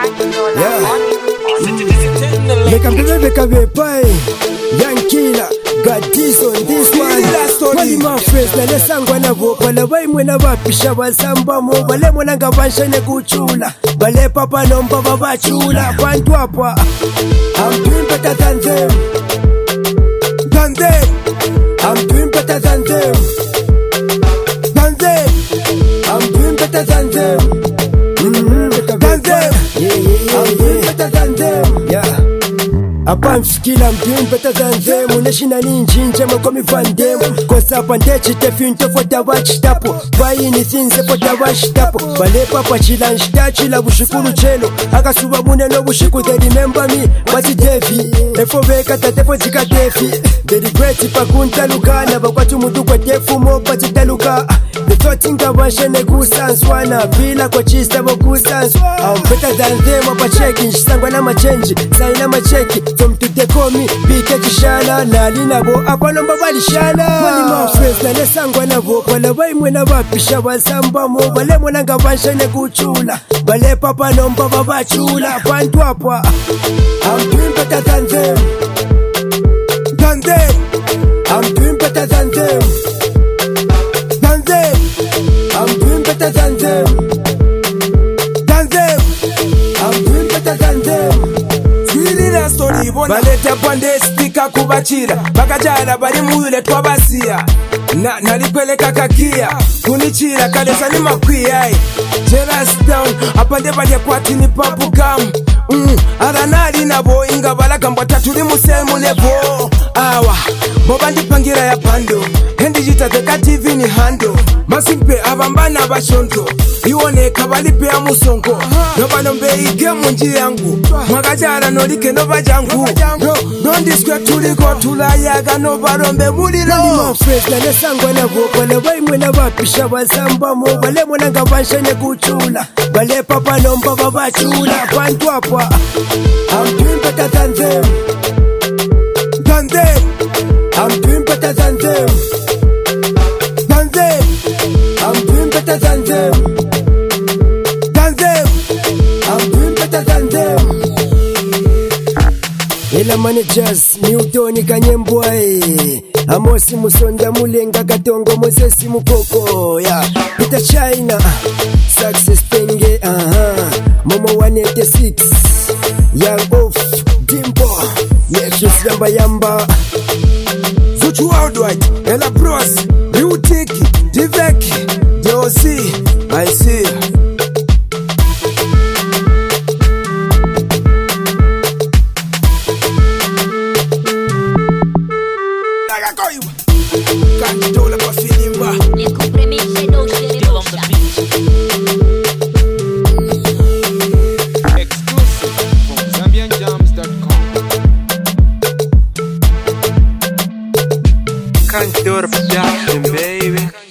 Make a pie. Young killer, got this on this one. Wali my friends, na lesangwa na voka. Wala wai mwena wapisha wasamba mo. Wale mwana ngavansha ne kuchula. Wale papa nomba wabachula. Kwantu hapa, I'm doing better than them. I'm doing better than them. I'm doing better than them. I'm doing better than them. Yeah. Upon skill, I'm doing better than them. Unashina ninjinja makomi van them. Cause up and techi te finto for the watch tapo. Buy anything for the watch tapo. Bale papa chila nshitachila bushukuru chelo. Akasuba mune no bushiku they remember me. Wati devi. Efo veka tatefo jika defi. They regret pakunta luka. Na bakwatu mudu kwa defu mo pati taluka. The thought in Gavashane Kusanswana. Bila kwa chista mo Kusanswana. I'm better than them. Apa checking. Shisangwa na machenji. Saina macheki. From today call me Bika Kishala. Nalina bo. Apa nomba wali shala. Wali my friends. Na lesangwa na bo. Wala wai mwena wapisha wasamba mo. Wale mwana Gavashane kuchula. Wale papa nomba wabachula. Kwantu hapa, I'm doing better than them. I'm doing better than them. I'm doing better than them. I'm doing better than them. Swirira story bona baleta pande speaker kubachira bakajara bali muyule twabasia nalipeleka kakia kunichira kalesa ni makwiya jealous down apande bali kwatini papu kam aranali nabo inga balagamba tatuli musemu levo awa bobandi pangira ya pando hendijita teka TV ni hando masimpe abambana bashonto iwone kabalipe ya musonko nobanombe ige munji yangu mwagajara nolike nobajangu nondiskwe tuliko tulayaga nobalombe mulilo my friends na lesangwa na voka. Wala wai mwena wapisha wasamba mo. Wale mwana ngavansha kuchula. Wale papa nomba wabachula. Kwantu hapa, I'm doing better than them. I'm doing better than them. I'm doing better than them. I'm doing better than them. Ela managers Newton Kanyembwe. Amosi Musonda Mulenga Katongo Moses Mukoko. Yeah, Peter China. Success Tenge. Momo 186. Young Off Dimbo. Yeah, she's Yamba. Zuchu Worldwide, Ella Bros, Riutiki, Diveki, DOC, I see. Can't do like a feeling. Exclusive from ZambianJams.com. Can't do the production, baby.